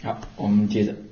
好，我们接着。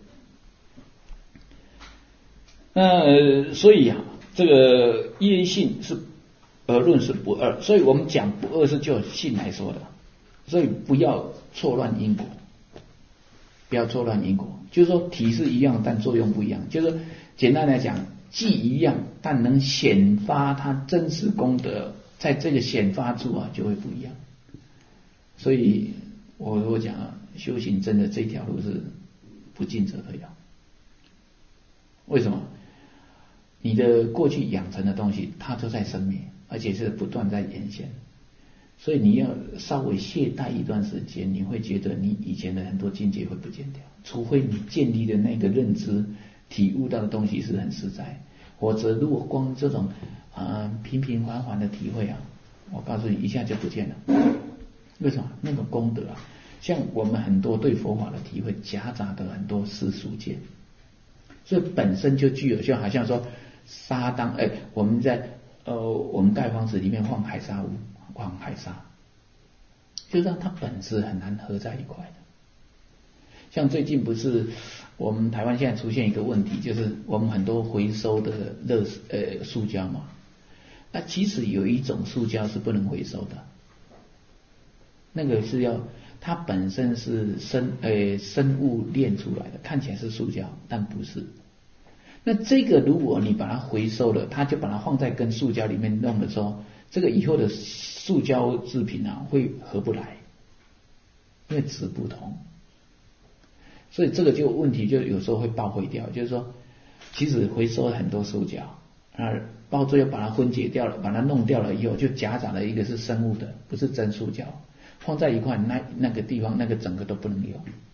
所以这个业性是而论是不二，所以我们讲不二是就性来说的，所以不要错乱因果，不要错乱因果，就是说体是一样，但作用不一样，就是简单来讲，既一样，但能显发它真实功德，在这个显发处就会不一样。所以我讲修行真的这条路是不进则退的。为什么？你的过去养成的东西，它都在生灭，而且是不断在显现。所以你要稍微懈怠一段时间，你会觉得你以前的很多境界会不见掉，除非你建立的那个认知、体悟到的东西是很实在，否则如果光这种平平缓缓的体会我告诉你一下就不见了。为什么？那种功德像我们很多对佛法的体会，夹杂的很多世俗见，所以本身就具有，就好像说沙当我们在我们盖房子里面放海沙屋，放海沙，就让它本质很难合在一块的。像最近不是我们台湾现在出现一个问题，就是我们很多回收的塑胶嘛，那其实有一种塑胶是不能回收的，那个是它本身是生物炼出来的，看起来是塑胶，但不是。那这个如果你把它回收了，它就把它放在跟塑胶里面弄的时候，这个以后的塑胶制品会合不来，因为质不同，所以这个就问题就有时候会爆毁掉。就是说，其实回收了很多塑胶，到最后把它分解掉了，把它弄掉了以后，就夹杂了一个是生物的，不是真塑胶，放在一块，那个地方那个整个都不能用，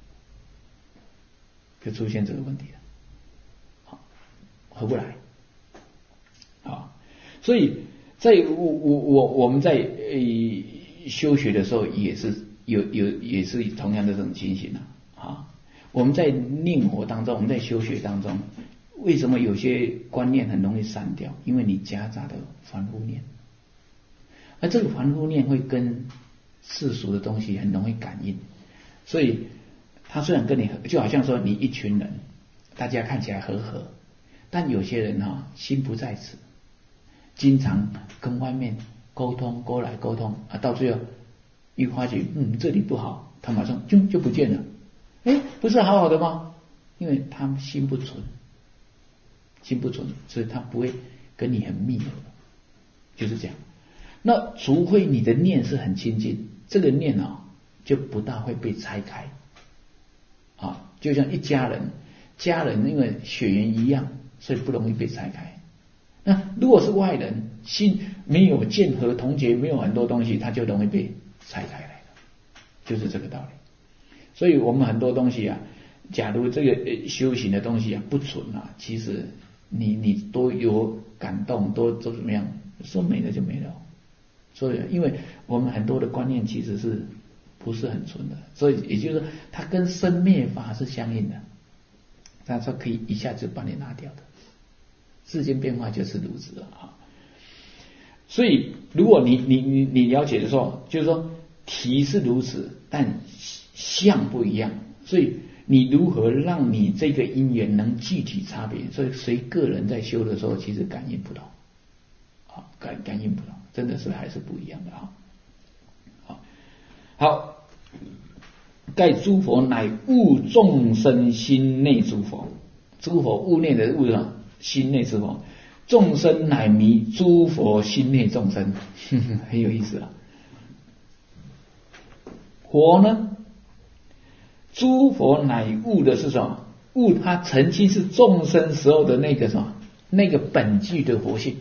就出现这个问题了。合不来所以在我们在修学的时候也是也是同样的这种情形我们在念佛当中，我们在修学当中，为什么有些观念很容易散掉？因为你夹杂的凡夫念，而这个凡夫念会跟世俗的东西很容易感应，所以他虽然跟你就好像说你一群人，大家看起来和和，但有些人心不在此，经常跟外面沟通，勾来沟通到最后一发觉这里不好，他马上就不见了。不是好好的吗？因为他们心不纯，所以他不会跟你很密合，就是这样。那除非你的念是很亲近，这个念就不大会被拆开就像一家人因为血缘一样，所以不容易被拆开。那如果是外人，心没有见合同结，没有很多东西，它就容易被拆开来了，就是这个道理。所以我们很多东西假如这个修行的东西不纯其实你多有感动，多怎么样，说没了就没了。所以因为我们很多的观念其实是不是很纯的，所以也就是说它跟生灭法是相应的，它说可以一下子把你拿掉的。世间变化就是如此所以如果你了解的时候，就是说体是如此，但相不一样，所以你如何让你这个因缘能具体差别？所以随个人在修的时候，其实感应不到感应不到，真的是还是不一样的好，盖诸佛乃悟众生心内诸佛，诸佛悟内的悟心内诸佛，众生乃迷诸佛心内众生，很有意思佛呢，诸佛乃悟的是什么？悟他曾经是众生时候的那个什么？那个本具的佛性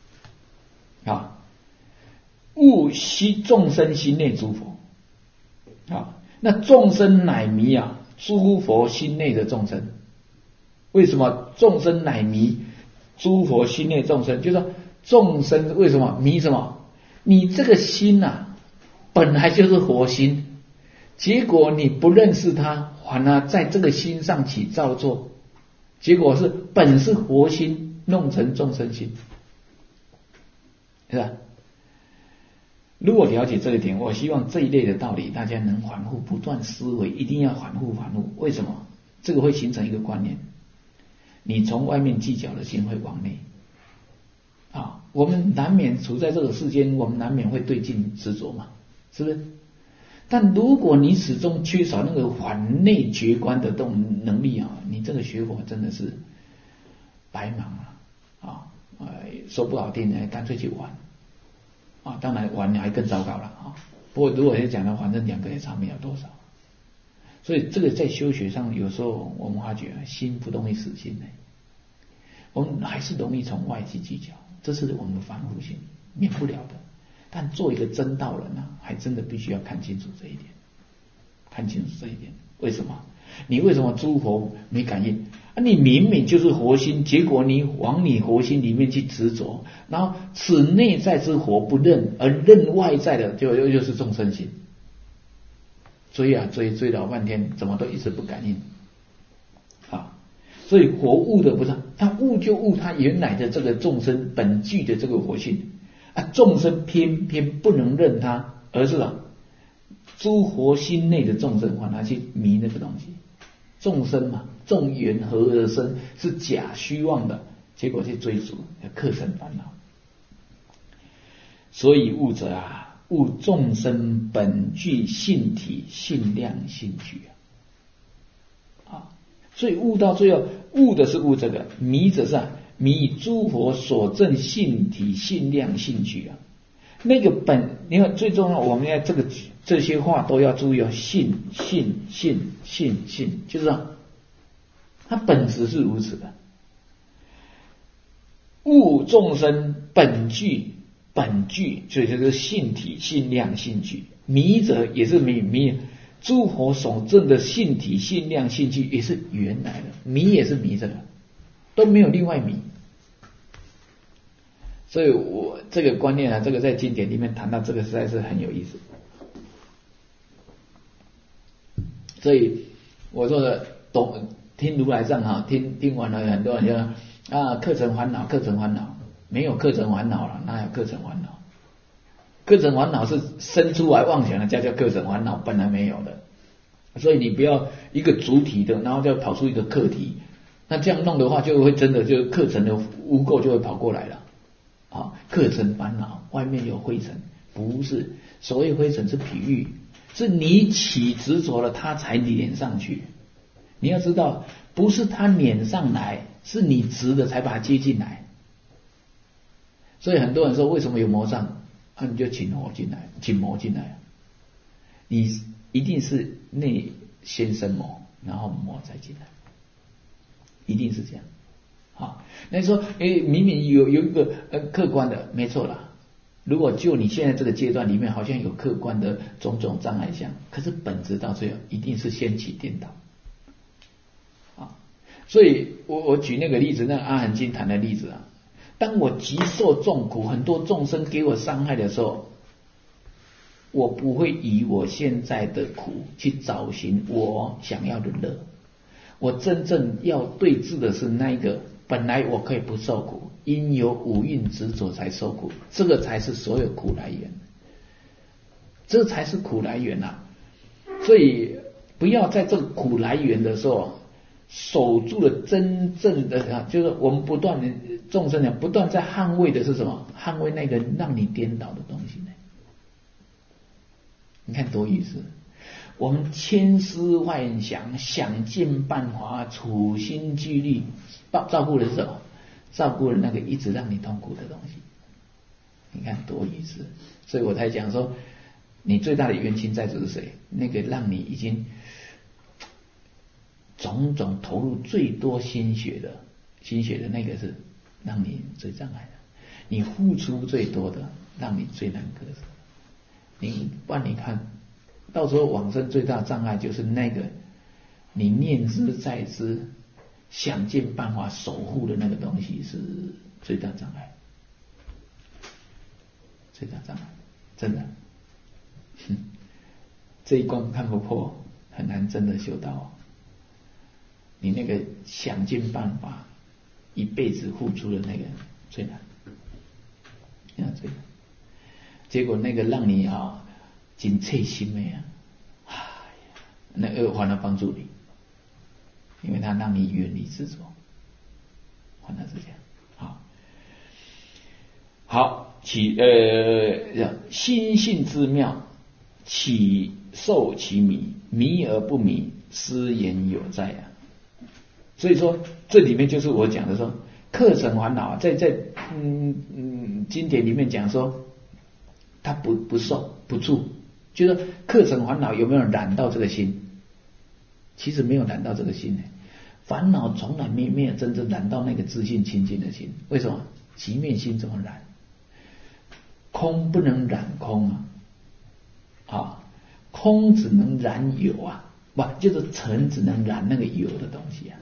悟众生心内诸佛那众生乃迷诸佛心内的众生。为什么众生乃迷诸佛心内众生？就是说众生为什么迷什么？你这个心本来就是佛心，结果你不认识它，反而在这个心上起造作，结果是本是佛心弄成众生心，是吧？ 如果了解这一点，我希望这一类的道理大家能反复不断思维，一定要反复。为什么？这个会形成一个观念，你从外面计较的心会往内啊。我们难免处在这个世间，我们难免会对境执着嘛，是不是？但如果你始终缺少那个反内觉观的这种能力啊，你这个学佛真的是白忙了说不好听干脆去玩啊，当然玩还更糟糕了啊。不过如果要讲的，反正两个也差不了多少。所以这个在修学上，有时候我们发觉心不容易死心的，我们还是容易从外去计较，这是我们的凡夫心，免不了的。但做一个真道人啊，还真的必须要看清楚这一点，看清楚这一点。为什么？你为什么诸佛没感应啊？你明明就是佛心，结果你往你佛心里面去执着，然后此内在之佛不认，而认外在的又是众生心。追老半天，怎么都一直不感应啊！所以佛悟的不是他悟就悟他原来的这个众生本具的这个佛性啊，众生偏偏不能认他，而是诸佛心内的众生往他去迷那个东西。众生嘛，众缘合而生，是假虚妄的，结果去追逐，克生烦恼。所以悟者啊，悟众生本具性体、性量、性具所以悟到最后，悟的是悟这个，迷者是迷诸佛所证性体、性量、性具那个本，你看最重要，我们要这些话都要注意性，就是它本质是如此的。悟众生本具，所以就是性体、性量、性具。迷者也是迷诸佛所证的性体、性量、性具也是原来的，迷也是迷这个，都没有另外迷。所以我这个观念这个在经典里面谈到这个实在是很有意思。所以我说的听如来藏听完了很多人就课程烦恼，没有课程烦恼了，哪有课程烦恼？课程烦恼是生出来妄想的叫课程烦恼，本来没有的。所以你不要一个主体的，然后就跑出一个课题，那这样弄的话，就会真的就课程的污垢就会跑过来了。课程烦恼，外面有灰尘，不是，所谓灰尘是比喻，是你起执着了，它才碾上去。你要知道，不是它碾上来，是你执的才把它接进来。所以很多人说，为什么有魔障？你就请魔进来，你一定是内先生魔，然后魔再进来，一定是这样。那说明明有一个客观的，没错啦。如果就你现在这个阶段里面，好像有客观的种种障碍相，可是本质到最后一定是先起颠倒。所以我举那个例子，那个阿含经谈的例子当我极受众苦，很多众生给我伤害的时候，我不会以我现在的苦去找寻我想要的乐，我真正要对治的是那一个本来我可以不受苦，因有五蕴执着才受苦，这个才是所有苦来源，这才是苦来源所以不要在这个苦来源的时候守住了真正的就是我们不断的众生不断在捍卫的是什么？捍卫那个让你颠倒的东西呢？你看多意思！我们千思万想，想尽办法，处心积虑，照顾的是什么？照顾了那个一直让你痛苦的东西。你看多意思！所以我才讲说，你最大的冤亲债主是谁？那个让你已经种种投入最多心血的那个是让你最障碍的，你付出最多的让你最难割舍。不然你看到时候往生最大障碍就是那个你念之在之，想尽办法守护的那个东西是最大障碍，最大障碍，真的，这一关看不破，很难真的修到你那个想尽办法一辈子付出的那个最难，最难。 结果那个让你紧切心的那恶反而帮助你，因为它让你远离执着，反而是这样。好，心性之妙，启受其迷，迷而不迷，斯言有在啊。所以说这里面就是我讲的说，客尘烦恼在经典里面讲说，它不受不住，就是说客尘烦恼有没有染到这个心？其实没有染到这个心呢，烦恼从来没有真正染到那个自信清净的心。为什么？即灭心怎么染？空不能染空空只能染有就是尘只能染那个有的东西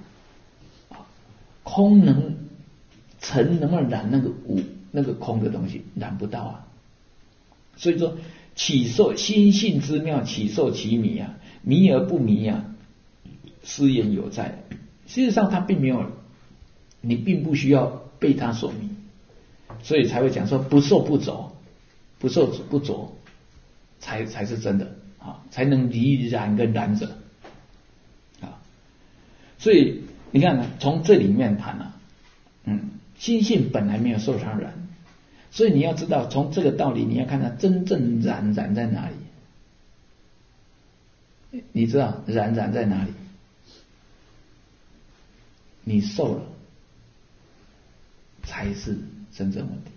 尘能不能染那个无那个空的东西？染不到所以说启受心性之妙，启受其迷迷而不迷斯言有在。事实上它并没有，你并不需要被它所迷，所以才会讲说不受不着，不受不着才是真的才能离染跟染者所以你看从这里面谈心性本来没有受伤染，所以你要知道从这个道理，你要看它真正染在哪里。你知道染在哪里？你受了才是真正问题。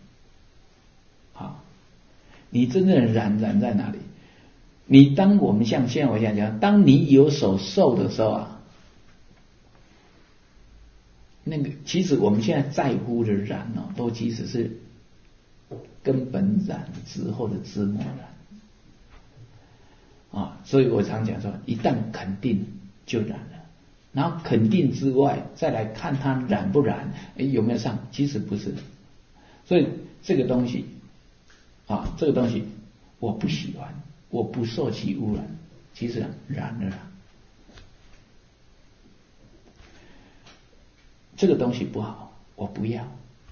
你真正染在哪里？你当我们像现在我想讲，当你有所受的时候那个其实我们现在在乎的染都其实是根本染之后的枝末染所以我常讲说，一旦肯定就染了，然后肯定之外再来看它染不染，有没有上，其实不是。所以这个东西我不喜欢，我不受其污染，其实染了这个东西不好，我不要，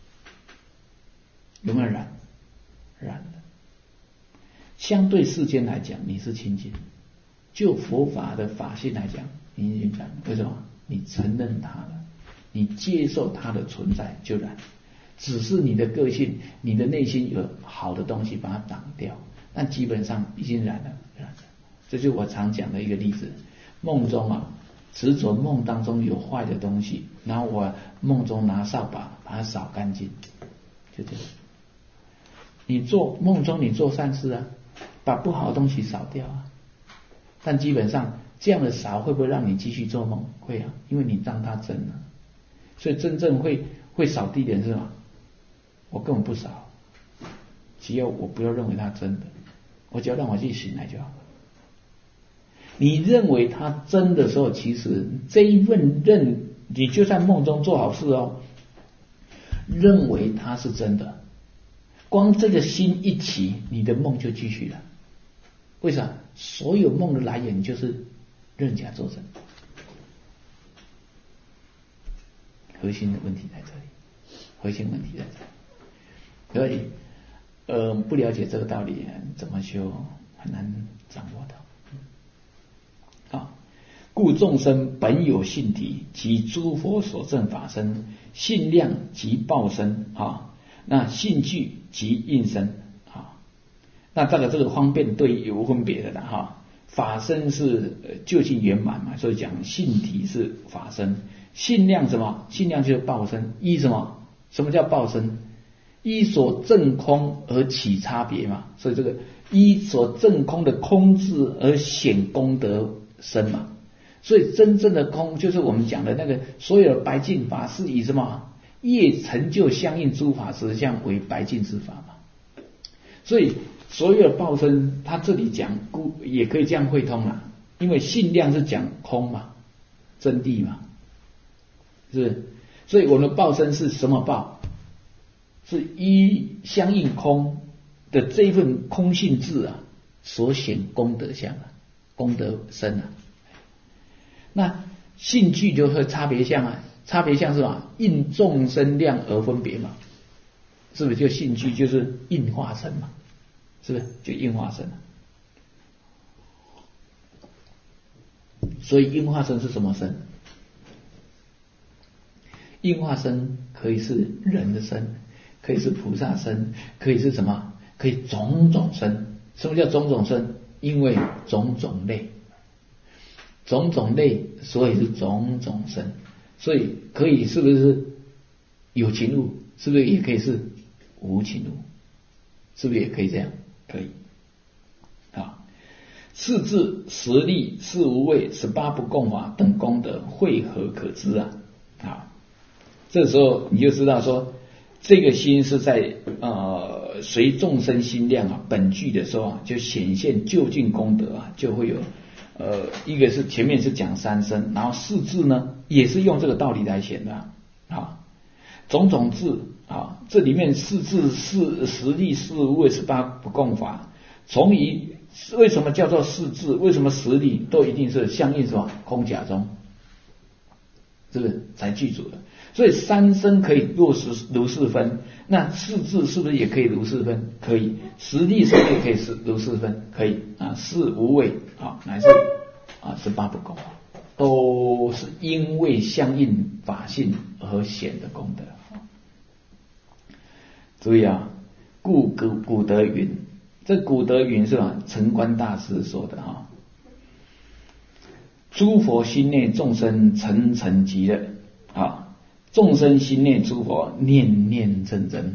有没有染了？相对世间来讲你是清净，就佛法的法性来讲你已经染了。为什么？你承认它了，你接受它的存在就染，只是你的个性你的内心有好的东西把它挡掉，但基本上已经染了。这就是我常讲的一个例子，梦中执着梦当中有坏的东西，然后我梦中拿扫把把它扫干净，就这样。你梦中你做善事把不好的东西扫掉但基本上这样的扫会不会让你继续做梦？会因为你让它真了。所以真正会扫地的人是什么？我根本不扫，只要我不要认为它真的，我只要让我自己醒来就好。你认为它真的时候，其实这一份你就在梦中做好事认为它是真的，光这个心一起，你的梦就继续了。为啥？所有梦的来源就是认假作真，核心的问题在这里，核心问题在这里。所以不了解这个道理怎么修很难掌握到。故众生本有性体，即诸佛所证法身，性量即报身那性具即应身那这个方便对有分别的法身是究竟圆满嘛，所以讲性体是法身，性量什么？性量就是报身。依什么？什么叫报身？依所证空而起差别嘛，所以这个依所证空的空字而显功德身嘛。所以真正的空就是我们讲的那个所有的白净法是以什么业成就相应诸法实相为白净之法嘛。所以所有的报身他这里讲也可以这样会通因为性量是讲空嘛，真谛嘛，是不是？所以我们的报身是什么报？是依相应空的这一份空性智所显功德相功德身那性具就是差别相差别相是什么？应众生量而分别嘛，是不是？就性具就是应化身嘛， 是不是就应化身了？所以应化身是什么身？应化身可以是人的身，可以是菩萨身，可以是什么？可以种种身。什么叫种种身？因为种种类，种种类，所以是种种身。所以可以是不是有情物？是不是也可以是无情物？是不是也可以这样？可以。啊，四智、十力、四无畏、18不共法等功德汇合可知啊！啊，这时候你就知道说，这个心是在随众生心量啊本具的时候啊，就显现究竟功德啊，就会有一个是前面是讲三身，然后四智呢也是用这个道理来显的啊，种种智啊，这里面四智、十力、四无畏、18不共法，从于为什么叫做四智？为什么十力都一定是相应什么空假中？是不是才具足的？所以三身可以如是分，那四智是不是也可以如是分？可以。十力是不是也可以如是分？可以啊。四无畏啊，乃至18不共，都是因为相应法性而显的功德。注意啊，故古德云，这古德云是吧？澄观大师说的哈。诸佛心内众生层层极乐啊，众生心内诸佛念念真真。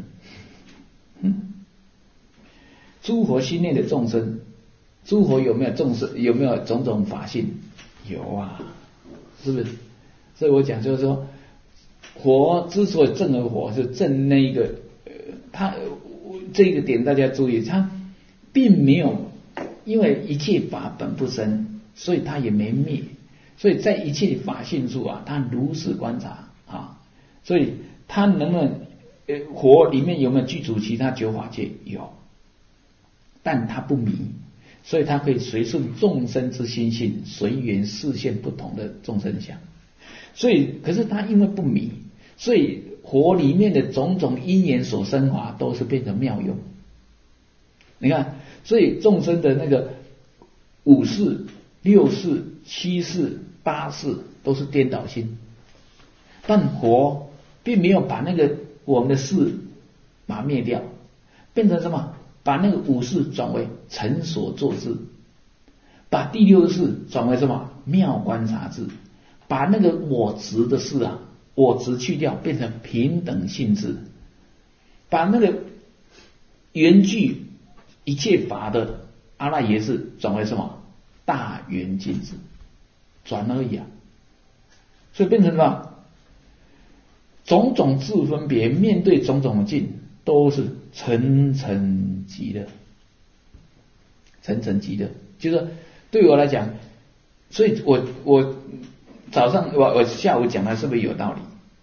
诸佛心内的众生，诸佛有没有众生？有没有种种法性？有啊，是不是？所以我讲就是说，佛之所以正而活，是正那个他这个点大家注意，他并没有因为一切法本不生，所以他也没灭，所以在一切法性处啊，他如实观察啊，所以他能不能活里面有没有具足其他九法界？有，但他不迷，所以他可以随顺众生之心性，随缘示现不同的众生相。所以可是他因为不迷，所以活里面的种种因缘所生法都是变成妙用。你看，所以众生的那个5世、6世、7世、8世都是颠倒心，但佛并没有把那个我们的世把它灭掉，变成什么？把那个5世转为成所作智，把第6世转为什么？妙观察智，把那个我执的事啊，我执去掉，变成平等性智，把那个缘具一切法的阿赖耶识转为什么？大圆镜智，转而已啊。所以变成什么？种种智分别，面对种种境，都是层层极乐，层层极乐。就是说对我来讲，所以我早上我下午讲的是不是有道理？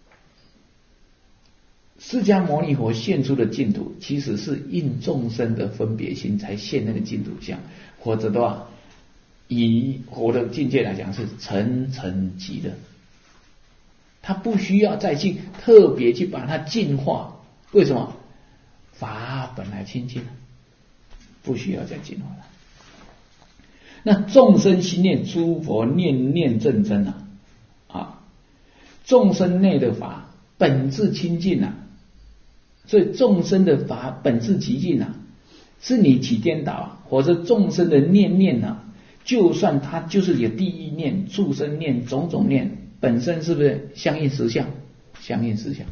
释迦牟尼佛现出的净土，其实是应众生的分别心才现那个净土相，否则的话，以佛的境界来讲是层层极乐，他不需要再去特别去把它净化。为什么？法本来清净，不需要再净化了。那众生心念诸佛念念正真啊，众生内的法本质清净啊，所以众生的法本质极净啊，是你起颠倒啊，或者众生的念念啊，就算它就是有第一念、畜生念、种种念，本身是不是相应实相？相应实相，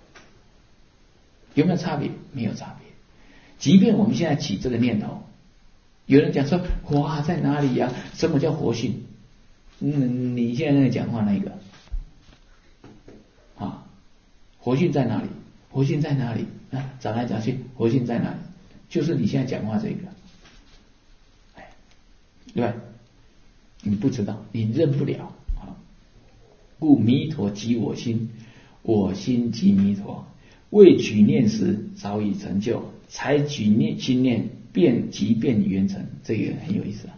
有没有差别？没有差别。即便我们现在起这个念头，有人讲说哇在哪里呀？什么叫活性？你现在在讲话那个啊，活性在哪里？活性在哪里啊？找来找去，活性在哪里？就是你现在讲话这个，对吧？你不知道，你认不了啊。故弥陀即我心，我心即弥陀。未举念时早已成就，才举念心念便即便圆成。这个很有意思啊。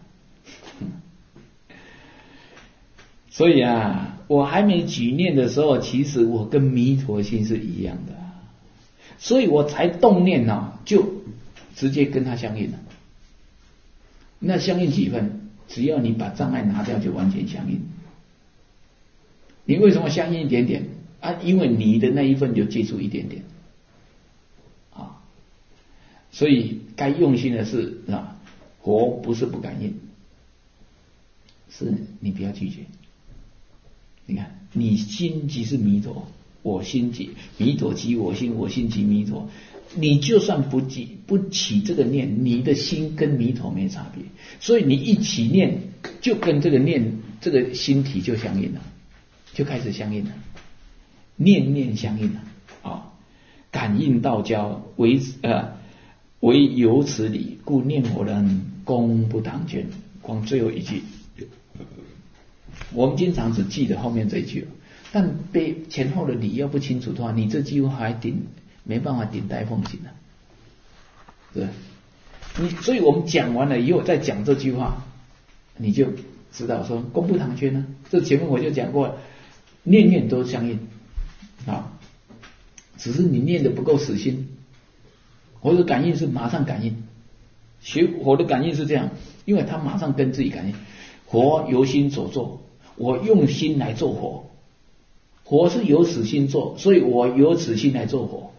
所以啊，我还没举念的时候，其实我跟弥陀心是一样的，所以我才动念就直接跟它相应了。那相应几分？只要你把障碍拿掉，就完全相应。你为什么相应一点点啊？因为你的那一份就接触一点点啊，所以该用心的是啊，佛不是不感应，是你不要拒绝。你看，你心即是弥陀，我心即弥陀即我心，我心即弥陀。你就算不起这个念，你的心跟弥陀没差别，所以你一起念，就跟这个念这个心体就相应了，就开始相应了，念念相应了啊！感应道交为有此理，故念佛人功不唐捐。光最后一句，我们经常只记得后面这一句，但被前后的理要不清楚的话，你这句话还没办法顶戴奉行了，是吧？所以我们讲完了以后再讲这句话，你就知道说功不唐捐呢。这前面我就讲过了，念念都相应啊，只是你念的不够死心。我的感应是马上感应，学佛的感应是这样，因为他马上跟自己感应。佛由心所作，我用心来做佛，佛是由此心做，所以我由此心来做佛。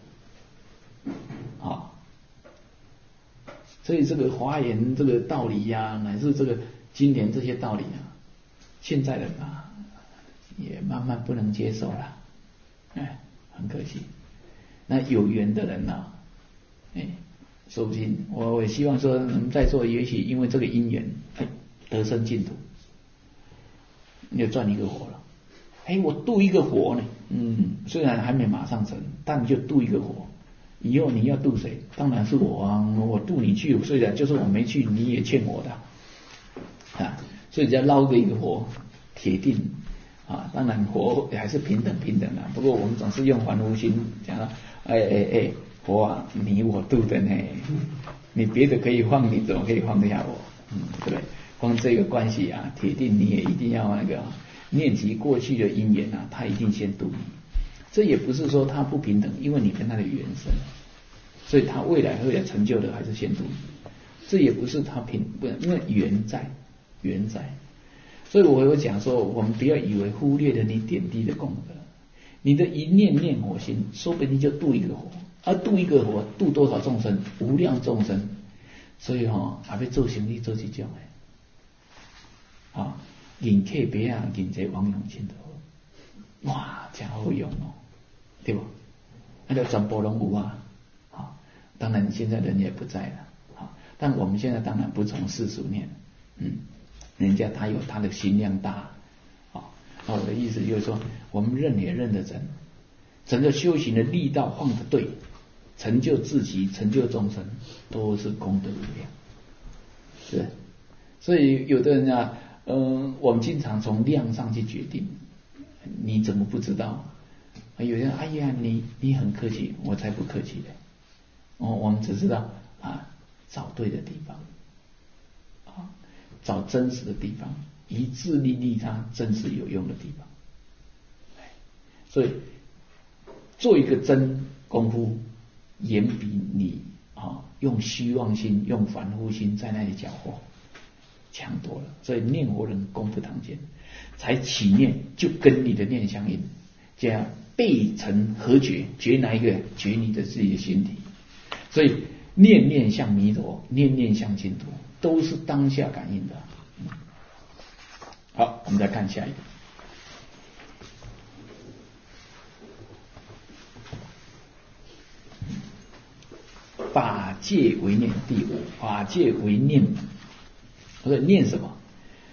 所以这个华严这个道理呀，乃至这个经典这些道理啊，现在人啊也慢慢不能接受了，很可惜。那有缘的人啊，说不定我也希望说，我们在座也许因为这个因缘，得生净土，你就赚一个活了。我度一个活呢，虽然还没马上成，但你就度一个活。以后你要度谁？当然是我啊！我度你去，虽然就是我没去，你也欠我的啊！所以只要捞个一个活，铁定啊！当然活还是平等的，不过我们总是用凡夫心讲了，活啊，你我度的呢，你别的可以放，你怎么可以放得下我？对不对？光这个关系啊，铁定你也一定要那个念及过去的因缘啊，他一定先度你。这也不是说他不平等，因为你跟他的缘深，所以他未来成就的还是先度你。这也不是他不，因为缘在，所以我有讲说，我们不要以为忽略了你点滴的功德，你的一念念火心，说不定就度一个火，而度一个火，度多少众生，无量众生。所以还要做生意做这种的，人客别啊，人这王永庆的，哇，真好用哦，对不？那个全部拢有啊，当然现在人也不在了，但我们现在当然不从世俗念，人家他有他的心量大，那我的意思就是说，我们认也认得真，整个修行的力道放得对，成就自己，成就众生，都是功德无量，是。所以有的人啊，我们经常从量上去决定，你怎么不知道？有人哎呀，你很客气，我才不客气的。我们只知道找对的地方，找真实的地方，以自利他真实有用的地方。所以做一个真功夫，远比你用虚妄心、用凡夫心在那里搅和强多了。所以念佛人功不唐捐，才起念就跟你的念相应，这样背成合觉，觉哪一个？觉你的自己的心体。所以念念向弥陀，念念向净土，都是当下感应的。好，我们再看下一个。法界为念，第五，法界为念。我说念什么？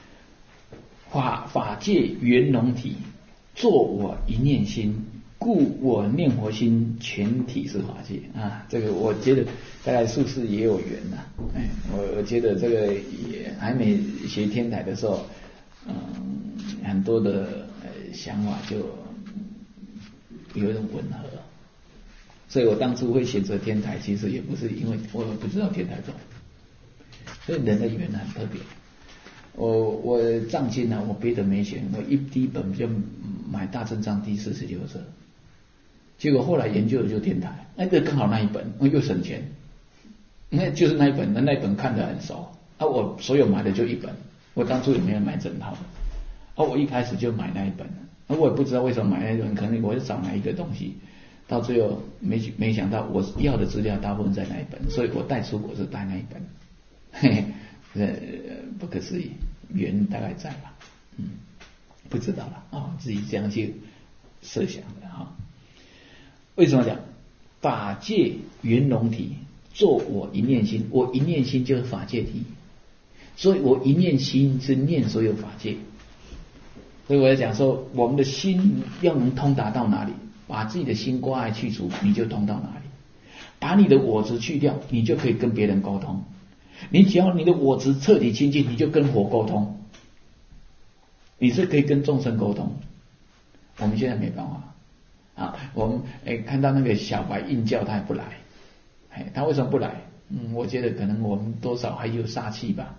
法界圆融体，作我一念心，故我念佛心全体是法界啊。这个我觉得大概术士也有缘呐。我觉得这个也还没学天台的时候，很多的想法就有点吻合。所以我当初会选择天台，其实也不是因为我不知道天台宗，所以人的缘很特别。我藏经我别的没选，我第一本就买大正藏第46册，结果后来研究的就天台，那个刚好那一本，又省钱， 那就是那一本，那一本看得很熟啊，我所有买的就一本，我当初也没有买整套的，啊，我一开始就买那一本，啊，我也不知道为什么买那一本，可能我是找哪一个东西，到最后没想到我要的资料大部分在那一本，所以我带出国是带那一本，嘿嘿，不可思议，缘大概在吧，不知道了啊，自己这样去设想的哈。为什么讲法界圆融体？做我一念心，我一念心就是法界体，所以我一念心是念所有法界。所以我在讲说，我们的心要能通达到哪里，把自己的心挂碍去除，你就通到哪里。把你的我执去掉，你就可以跟别人沟通。你只要你的我执彻底清净，你就跟佛沟通，你是可以跟众生沟通。我们现在没办法啊，我们看到那个小白硬叫他也不来。他为什么不来？我觉得可能我们多少还有杀气吧。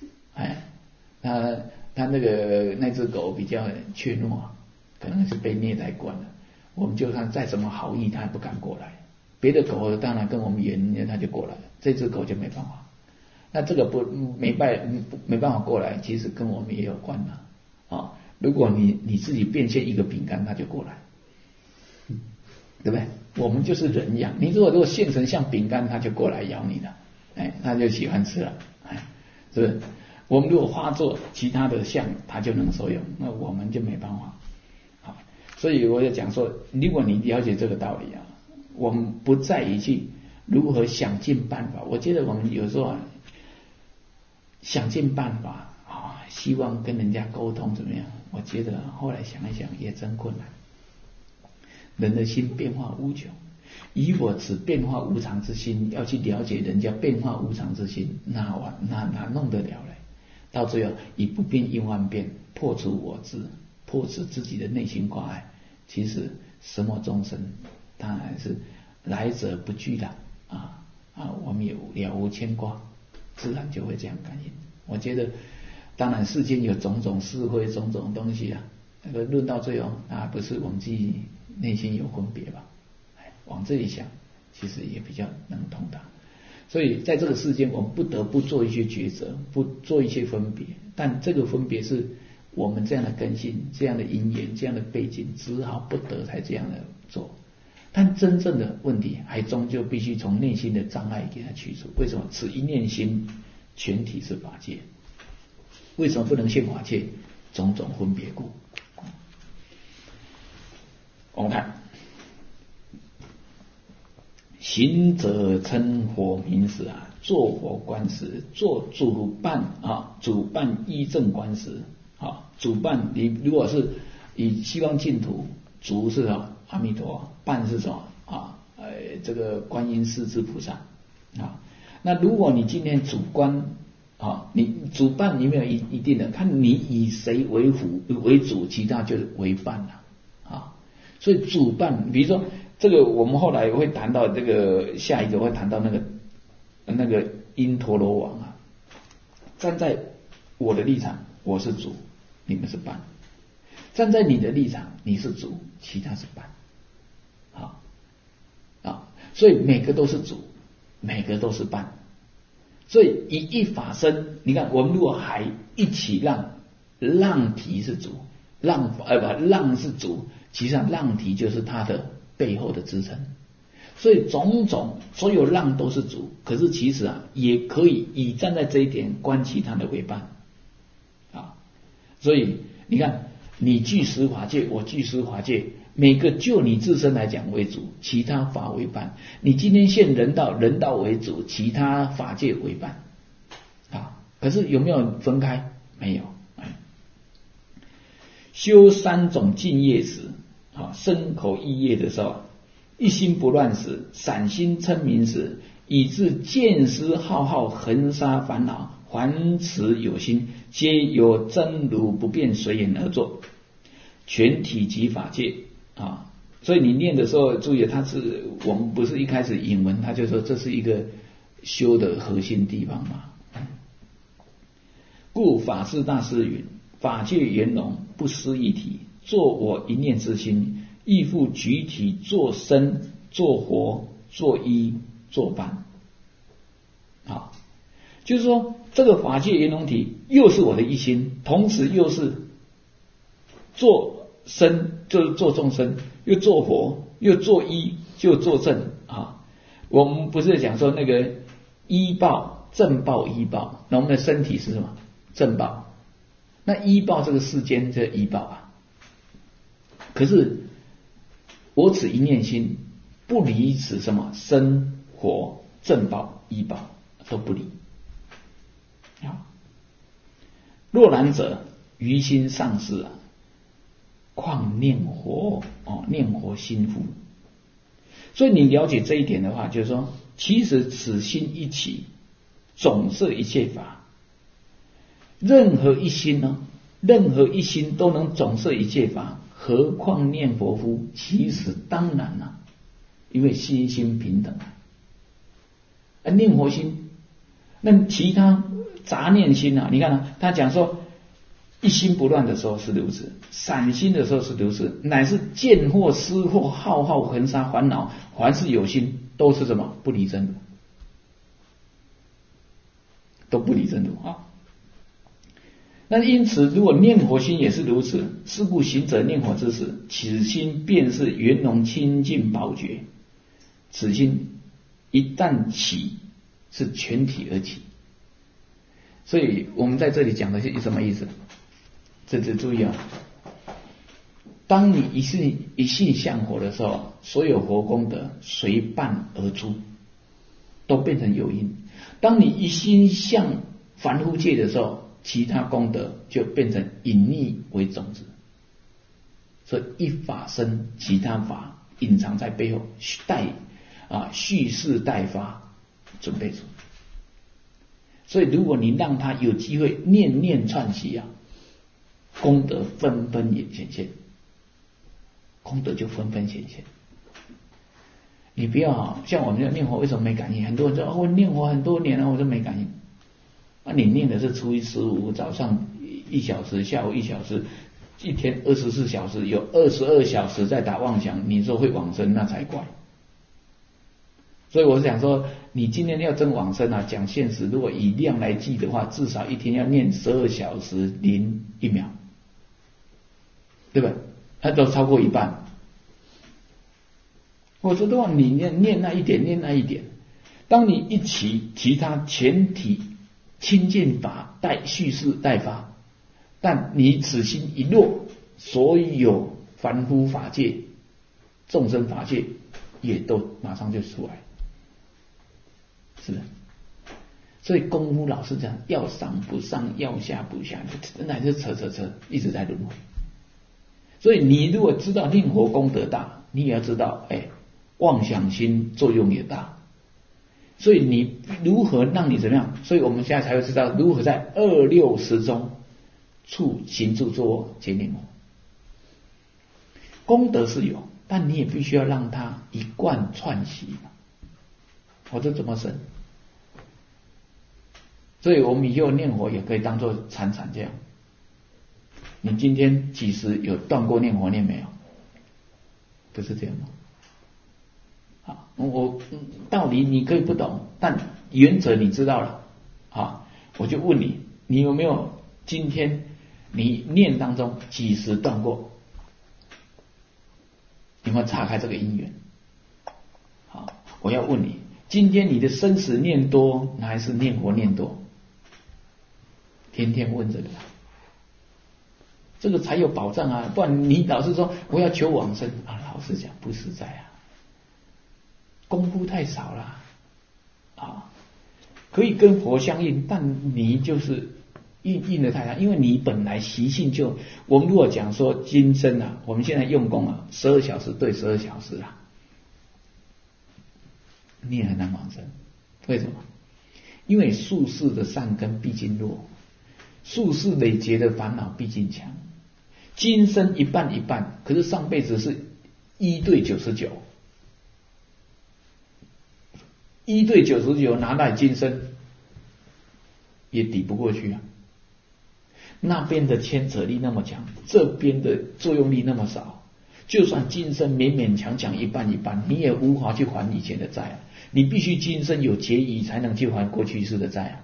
他那只狗比较怯懦，可能是被虐待惯了。我们就算再怎么好意，他也不敢过来。别的狗当然跟我们缘，他就过来，这只狗就没办法。那这个没办法过来，其实跟我们也有关啊。如果你自己变现一个饼干，它就过来，对不对？我们就是人一样，你如果现成像饼干，它就过来咬你了，它就喜欢吃了，是不是？我们如果化作其他的相，它就能受用，那我们就没办法。好，所以我就讲说，如果你了解这个道理啊，我们不在于去如何想尽办法。我觉得我们有时候想尽办法希望跟人家沟通怎么样？我觉得后来想一想也真困难。人的心变化无穷，以我此变化无常之心要去了解人家变化无常之心，哪弄得了嘞？到最后以不变应万变，破除我执，破除自己的内心挂碍。其实什么众生当然是来者不拒的我们也了无牵挂，自然就会这样感应。我觉得当然世间有种种是非种种东西那个论到最后不是我们自己内心有分别吧？往这里想，其实也比较能通达。所以在这个世间，我们不得不做一些抉择，不做一些分别。但这个分别是我们这样的根性、这样的因缘、这样的背景，只好不得才这样的做。但真正的问题，还终究必须从内心的障碍给它去除。为什么？此一念心，全体是法界。为什么不能现法界？种种分别故。我们看，行者称佛名时做佛观时，做主办主办依正观时主办你如果是以西方净土，主是阿弥陀，办是什么这个观音世智菩萨那如果你今天主观你主办你没有一定的，看你以谁为辅为主，其他就是为伴了所以主办，比如说这个我们后来会谈到这个下一个会谈到那个因陀罗王站在我的立场我是主，你们是伴；站在你的立场你是主，其他是伴所以每个都是主，每个都是伴。所以以一法身，你看我们如果还一起让体是主，让是主，其实上让体就是它的背后的支撑。所以所有让都是主，可是其实也可以以站在这一点观其他的为伴所以你看，你具实法界，我具实法界，每个就你自身来讲为主，其他法为伴。你今天现人道为主，其他法界为伴可是有没有分开？没有修三种净业时身口意业的时候，一心不乱时，散心称名时，以致见思浩浩横沙烦恼，凡此有心，皆有真如不变随缘而作，全体即法界所以你念的时候注意，我们不是一开始引文他就说这是一个修的核心地方嘛。故法师大师云：法界圆融，不思一体，作我一念之心，亦复举体作身，作活，作依，作伴啊，就是说这个法界圆融体又是我的一心，同时又是做生，就是做众生，又做佛，又做医，就做正啊。我们不是讲说那个医报、正报、医报，那我们的身体是什么？正报。那医报这个世间这医报啊，可是我此一念心不离此什么生活正报医报都不离啊。若然者，于心丧失啊，况念活念活心乎？所以你了解这一点的话，就是说，其实此心一起，总摄一切法。任何一心呢，任何一心都能总摄一切法，何况念佛乎？其实当然啊，因为心心平等啊，念佛心，那其他杂念心啊，你看啊，他讲说一心不乱的时候是如此，散心的时候是如此，乃是见惑思惑浩浩恒沙烦恼，凡是有心都是什么？不离真如，都不离真如啊。那因此，如果念佛心也是如此，是故行者念佛之时，此心便是圆融清净宝觉。此心一旦起，是全体而起。所以我们在这里讲的是什么意思？这次注意啊，当你一心向佛的时候，所有佛功德随伴而出，都变成有因。当你一心向凡夫界的时候，其他功德就变成隐匿为种子。所以一法生，其他法隐藏在背后，蓄势待发，准备出。所以如果你让他有机会念念串习啊，功德纷纷也显现，功德就纷纷显现。你不要像我们这念佛为什么没感应？很多人说我念佛很多年了，我都没感应。你念的是初一十五，早上1小时，下午1小时，一天24小时，有22小时在打妄想，你说会往生那才怪。所以我想说，你今天要真往生啊，讲现实，如果以量来计的话，至少一天要念12小时0.1秒，对吧？它都超过一半。我说的话，你念那一点，念那一点，当你一起其他全体清净法蓄势待发，但你此心一落，所有凡夫法界、众生法界也都马上就出来，是的。所以功夫老是讲，要上不上，要下不下，乃是扯，一直在轮回。所以你如果知道念佛功德大，你也要知道，妄想心作用也大。所以你如何让你怎么样？所以我们现在才会知道如何在26时中处行住坐卧皆念佛。功德是有，但你也必须要让它一贯串习。我这怎么生？所以我们以后念佛也可以当作禅这样。你今天几时有断过念佛念没有？不是这样吗？我道理你可以不懂，但原则你知道了啊。我就问你，你有没有今天你念当中几时断过？有没有岔开这个因缘？好，我要问你，今天你的生死念多还是念佛念多？天天问这个，这个才有保障啊！不然你老是说我要求往生啊，老实讲不实在啊。功夫太少了啊，可以跟佛相应，但你就是应的太大，因为你本来习性就，我们如果讲说今生啊，我们现在用功啊，12小时对12小时啊，你也很难往生。为什么？因为宿世的善根毕竟弱，宿世累劫的烦恼毕竟强。今生一半一半，可是上辈子是1对99。1对99拿来今生也抵不过去啊！那边的牵扯力那么强，这边的作用力那么少， 就算今生勉勉强强一半一半，你也无法去还以前的债啊。你必须今生有结余才能去还过去世的债啊。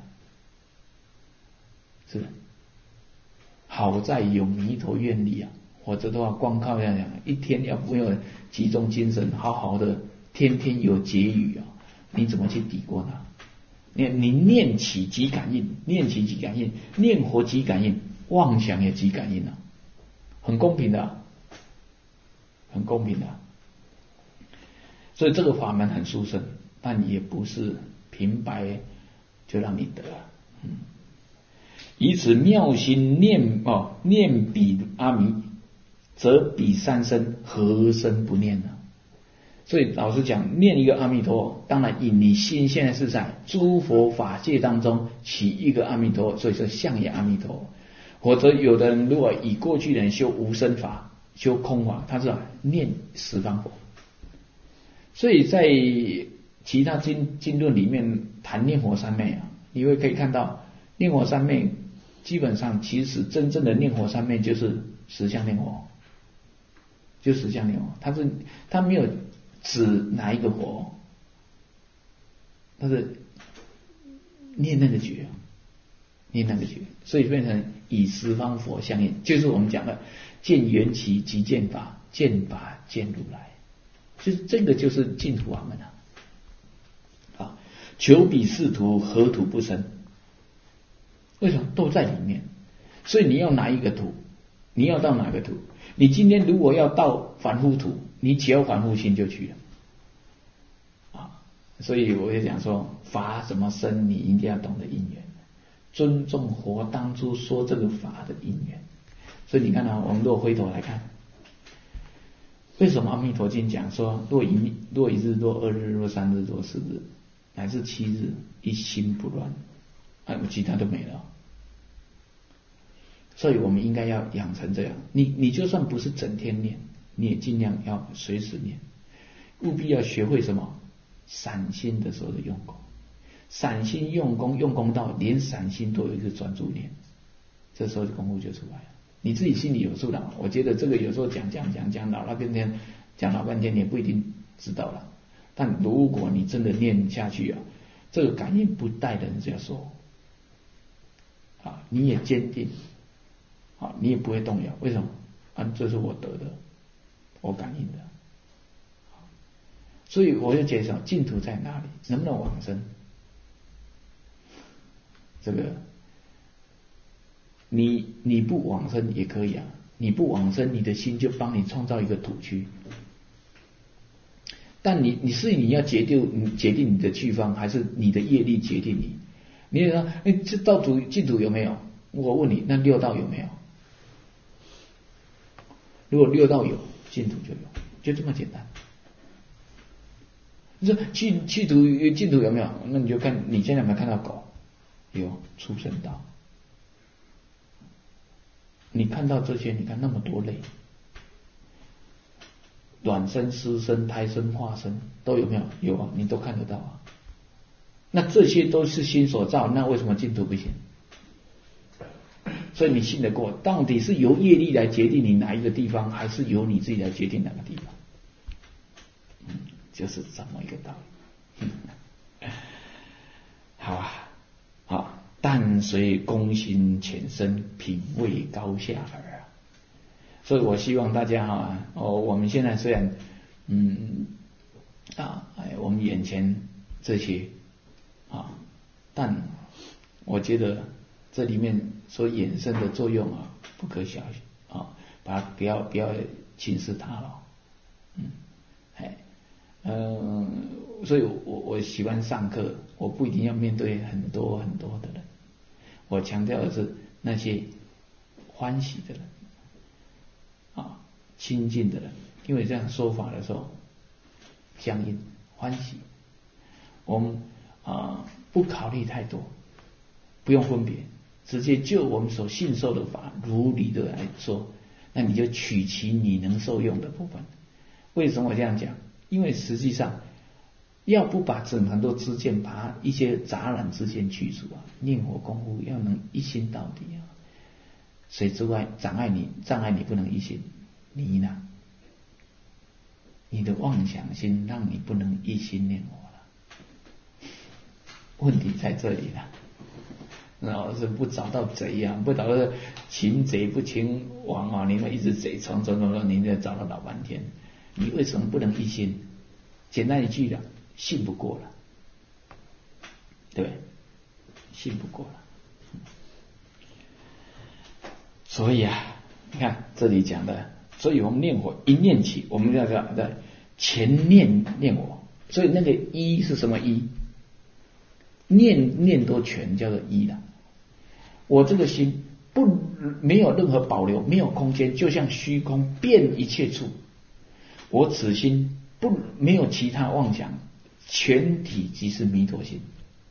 是的，好在有弥陀愿力啊，否则的话光靠这样讲，一天要没有集中精神，好好的天天有结余啊，你怎么去抵过它？你念起即感应，念起即感应，念佛即感应，妄想也即感应啊，很公平的啊，很公平的啊。所以这个法门很殊胜，但也不是平白就让你得了。以此妙心念彼阿弥，则彼三生何生不念呢？所以老实讲，念一个阿弥陀，当然以你心现在是在诸佛法界当中起一个阿弥陀，所以说相也阿弥陀。或者有的人如果以过去人修无生法、修空法，他是念十方佛。所以在其他经论里面谈念佛三昧啊，你会可以看到念佛三昧基本上其实真正的念佛三昧就是实相念佛，就实相念佛，他没有指哪一个佛，他是念那个觉，念那个觉，所以变成以十方佛相应，就是我们讲的见缘起即见法，见法见如来，就是这个就是净土法门啊。求彼四土，何土不生？为什么都在里面？所以你要哪一个土，你要到哪个土？你今天如果要到凡夫土，你只要凡夫心就去了啊。所以我也讲说，法怎么生，你一定要懂得因缘，尊重佛当初说这个法的因缘。所以你看我们若回头来看，为什么阿弥陀经讲说，若一日，若二日，若三日，若四日，乃至7日，一心不乱，其他都没了。所以我们应该要养成这样，你就算不是整天念，你也尽量要随时念，务必要学会什么散心的时候的用功，散心用功到连散心都有一个专注念，这时候的功夫就出来了，你自己心里有数了。我觉得这个有时候讲老半天，讲老半天你也不一定知道了，但如果你真的念下去啊，这个感应不带人家说啊，你也坚定啊，你也不会动摇。为什么？这是我得的，我感应的。所以我就介绍净土在哪里，能不能往生？这个你不往生也可以啊，你不往生，你的心就帮你创造一个土区。但你要决定你的去方，还是你的业力决定你？你说，这到净土有没有？我问你，那六道有没有？如果六道有，净土就有，就这么简单。你说净土有没有？那你就看你现在有没有看到狗？有，畜生道。你看到这些，你看那么多类，卵生、湿生、胎生、化生都有没有？有啊，你都看得到啊。那这些都是心所造，那为什么净土不行？所以你信得过，到底是由业力来决定你哪一个地方，还是由你自己来决定哪个地方？就是这么一个道理。好啊，好，但随功行浅深，品味高下耳啊。所以我希望大家我们现在虽然我们眼前这些但我觉得这里面所衍生的作用不可小觑不要轻视它了。所以我喜欢上课，我不一定要面对很多很多的人，我强调的是那些欢喜的人亲近的人，因为这样说法的时候相应欢喜，我们不考虑太多，不用分别，直接就我们所信受的法如理的来说，那你就取其你能受用的部分。为什么我这样讲？因为实际上要不把很多知见，把一些杂染知见去除念佛功夫要能一心到底谁之外障碍你不能一心，你呢你的妄想心让你不能一心念我了。问题在这里了。然后是不找到贼呀、不找到擒贼不擒王啊！你们一直贼闯，你得找了老半天，你为什么不能一心？简单一句了，信不过了，对，信不过了。所以啊，你看这里讲的，所以我们念佛一念起，我们要在前念我，所以那个一是什么一？念都全叫做一了。我这个心没有任何保留，没有空间，就像虚空遍一切处。我此心没有其他妄想，全体即是弥陀心。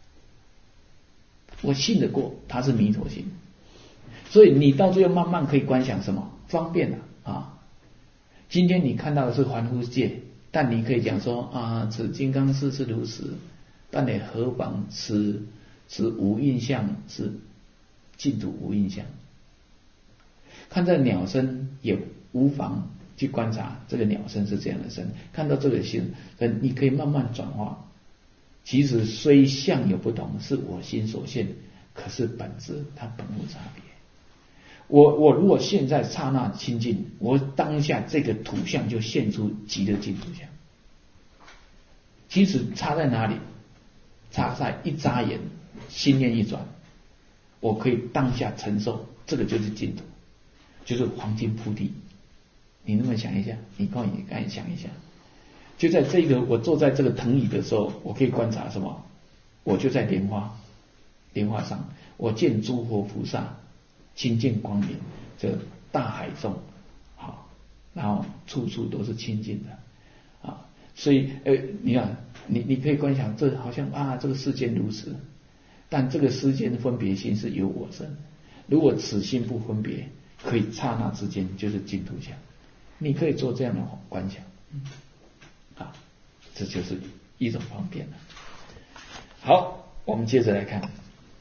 我信得过，它是弥陀心。所以你到最后慢慢可以观想什么？方便了啊！今天你看到的是凡夫界，但你可以讲说啊，此金刚事是如此，但你何妨此无印象是净土无印象。看这鸟身也无妨去观察这个鸟身是这样的身，看到这个心，你可以慢慢转化。其实虽相有不同，是我心所现，可是本质它本无差别。我如果现在刹那清净，我当下这个图像就现出极乐净土像。其实差在哪里？差在一眨眼，心念一转，我可以当下承受，这个就是净土，就是黄金铺地。你那么想一下，你赶紧想一下，就在这个我坐在这个藤椅的时候，我可以观察什么？我就在莲花上，我见诸佛菩萨清净光明，这大海中，好，然后处处都是清净的啊。所以你看，你可以观想，这好像啊，这个世间如此，但这个世间的分别心是由我生。如果此心不分别，可以刹那之间就是净土相。你可以做这样的观想，啊，这就是一种方便了。好，我们接着来看，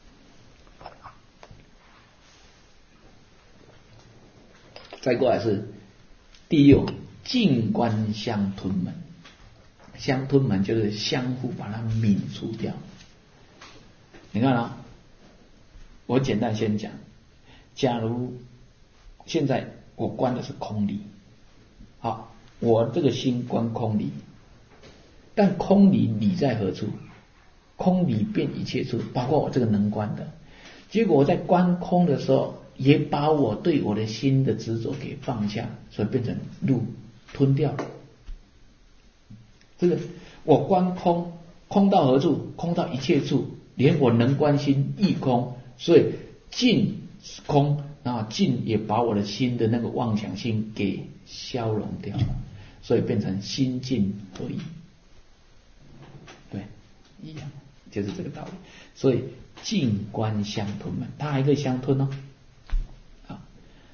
再过来是第六，静观相吞门。相吞门就是相互把它泯除掉。你看啊，我简单先讲，假如现在我观的是空理，好，我这个心观空理，但空理理在何处？空理遍一切处，包括我这个能观的。结果我在观空的时候，也把我对我的心的执着给放下，所以变成入吞掉了。这个我观空，空到何处？空到一切处，连我能观心亦空，所以尽空，然后尽也把我的心的那个妄想心给消融掉了，所以变成心尽合一。对，一样，就是这个道理。所以静观相吞门，它还可以相吞哦。好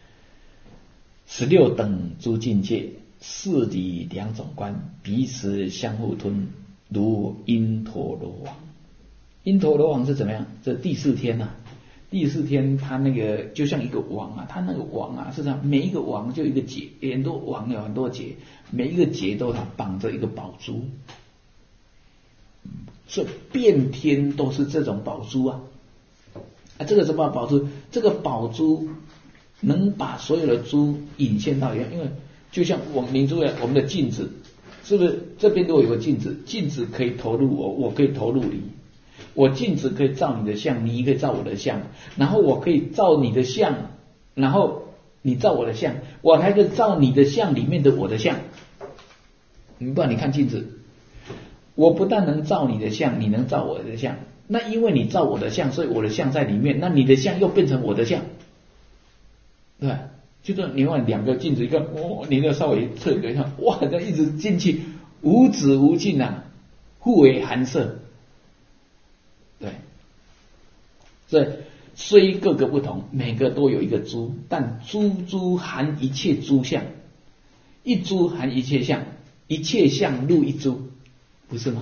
，16等诸境界，四理两种观，彼此相互吞，如因陀罗网。因陀罗网是怎么样？这第四天啊，第四天它那个就像一个网啊，它那个网啊是这样，每一个网就一个结，很多网有很多结，每一个结都它绑着一个宝珠，所以遍天都是这种宝珠啊。这个什么宝珠？这个宝珠能把所有的珠引现到一样，因为就像您注意我们的镜子，是不是这边都有个镜子？镜子可以投入我，我可以投入你。我镜子可以照你的相，你可以照我的相，然后我可以照你的相，然后你照我的相，我还可以照你的相里面的我的相。你不然你看镜子，我不但能照你的相，你能照我的相，那因为你照我的相，所以我的相在里面，那你的相又变成我的相，对吧？就是你看两个镜子，一个你要稍微侧一个看，哇，这一直进去无止无尽啊，互为含摄。对，所以虽各个不同，每个都有一个珠，但珠含一切诸相，一珠含一切相，一切相入一珠，不是吗？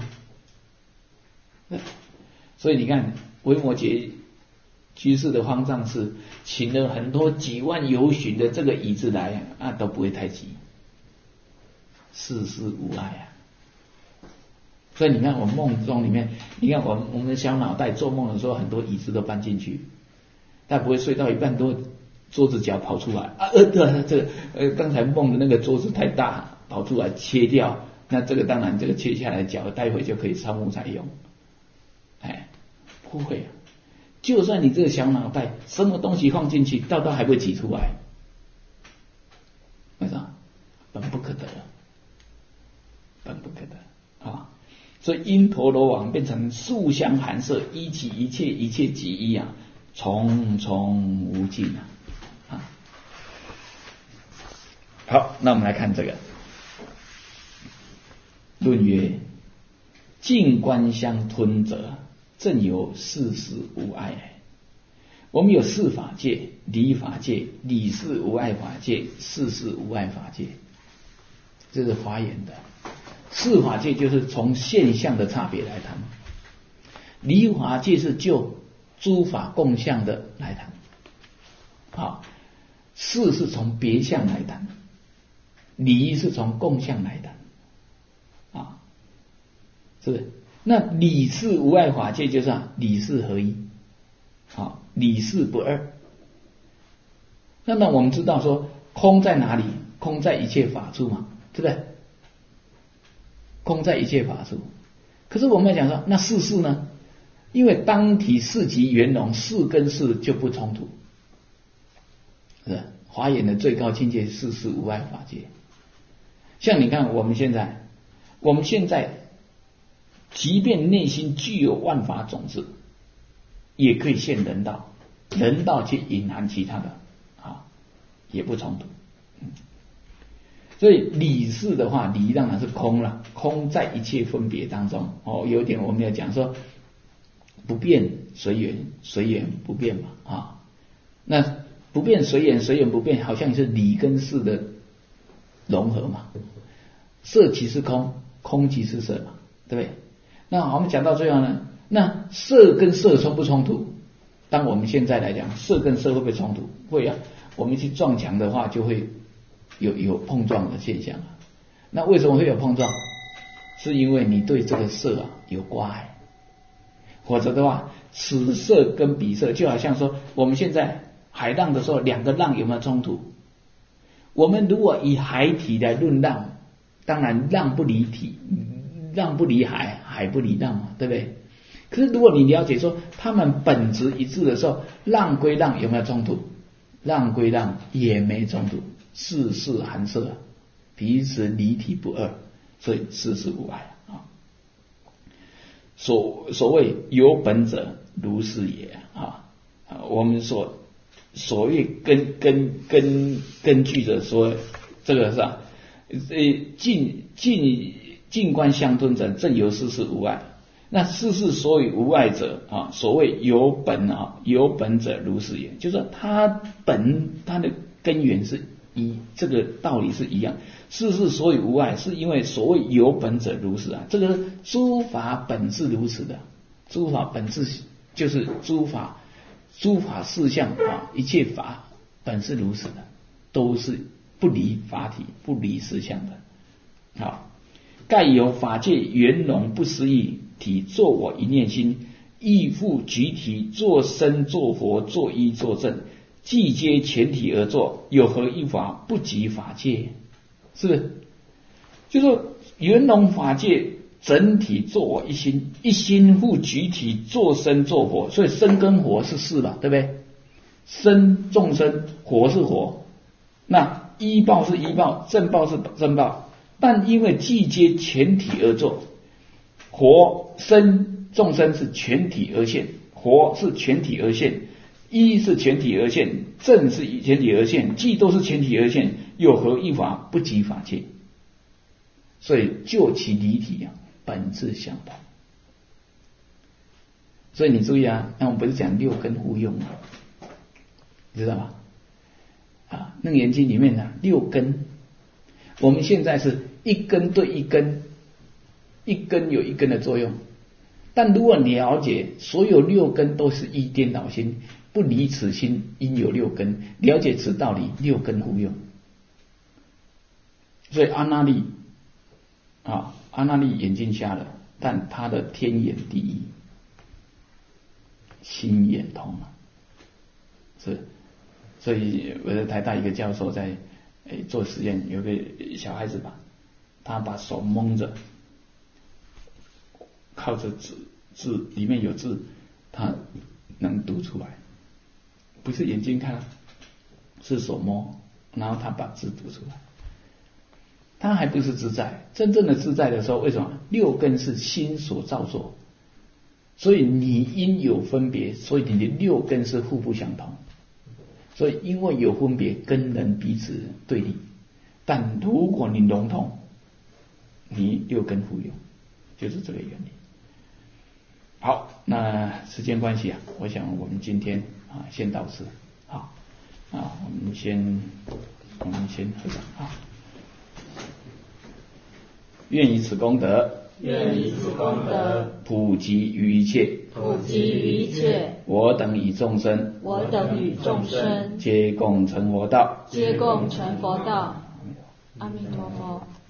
所以你看维摩诘居士的方丈是请了很多几万由旬的这个椅子来啊，都不会太急， 世事无碍啊。所以你看我梦中里面，你看我们的小脑袋做梦的时候，很多椅子都搬进去，他不会睡到一半多桌子脚跑出来啊，刚才梦的那个桌子太大跑出来切掉，那这个当然这个切下来的脚待会就可以烧木材用，不会啊，就算你这个小脑袋什么东西放进去，道还不会挤出来，为什么？本不可得，本不可得啊！所以因陀罗网变成素相含摄，一即一切，一切即一啊，重重无尽啊！好，那我们来看这个论曰：静观相吞者，正有世事无碍。我们有四法界、理法界、理事无碍法界、世事无碍法界，这是华严的。四法界就是从现象的差别来谈，理法界是就诸法共相的来谈，好，事是从别相来谈，理是从共相来谈，啊，是不是？那理事无碍法界就是理事合一，好，理事不二。那么我们知道说空在哪里？空在一切法处嘛，对不对？空在一切法处。可是我们要讲说，那世事呢？因为当体四极圆融，事跟事就不冲突。是华严的最高境界，世事无碍法界。像你看我们现在即便内心具有万法种子，也可以现人道，人道去隐含其他的啊，也不冲突。所以理事的话，理当然是空了，空在一切分别当中。有点我们要讲说不变随缘，随缘不变嘛啊。那不变随缘，随缘不变，好像是理跟事的融合嘛。色即是空，空即是色嘛，对不对？那我们讲到最后呢，那色跟色冲不冲突？当我们现在来讲，色跟色会不会冲突？会啊，我们去撞墙的话，就会有碰撞的现象。那为什么会有碰撞？是因为你对这个色有挂碍，否则的话，此色跟彼色就好像说我们现在海浪的时候，两个浪有没有冲突？我们如果以海体来论浪，当然浪不离体，浪不离海，海不离浪嘛，对不对？可是如果你了解说他们本质一致的时候，浪归浪有没有冲突？浪归浪也没冲突，世事含摄，彼此离体不二，所以世事无碍啊。所谓有本者如是也啊，我们所谓根据着说这个是吧？静观相吞者，正有世事无碍。那世事所以无碍者啊，所谓有本者如是也，就是说它的根源是这个道理是一样。世事所以无碍，是因为所谓有本者如是啊，这个诸法本是如此的，诸法本质就是诸法事项啊，一切法本是如此的，都是不离法体，不离事项的。好，盖有法界圆融不思议体，作我一念心，亦复具体作身作佛作依作正，既皆全体而作，有何一法不及法界？是不是？就说圆融法界整体作我一心，一心复具体作身作佛，所以身跟佛是事吧，对不对？身众生，佛是佛，那依报是依报，正报是正报，但因为既皆全体而作，佛身众生是全体而现，佛是全体而现，一是全体而现，正是全体而现，既都是全体而现，有何一法不及法界？所以就其离体本质相同。所以你注意那我们不是讲六根互用吗？你知道吗？楞严经里面六根，我们现在是一根对一根，一根有一根的作用。但如果你了解所有六根都是一颠倒心，不离此心，应有六根，了解此道理，六根互用。所以阿那律阿那律眼睛瞎了，但他的天眼第一，心眼通了。所以我的台大一个教授在做实验，有个小孩子他把手蒙着，靠着字里面有字，他能读出来，不是眼睛看，是手摸，然后他把字读出来。他还不是自在，真正的自在的时候，为什么？六根是心所造作，所以你因有分别，所以你的六根是互不相同。所以因为有分别，跟人彼此对立，但如果你融通，你六根互用，就是这个原理。好，那时间关系我想我们今天先到此。好，我们先合掌。愿以此功德，普及于一切，我等与众生，皆共成佛道， 阿弥陀佛。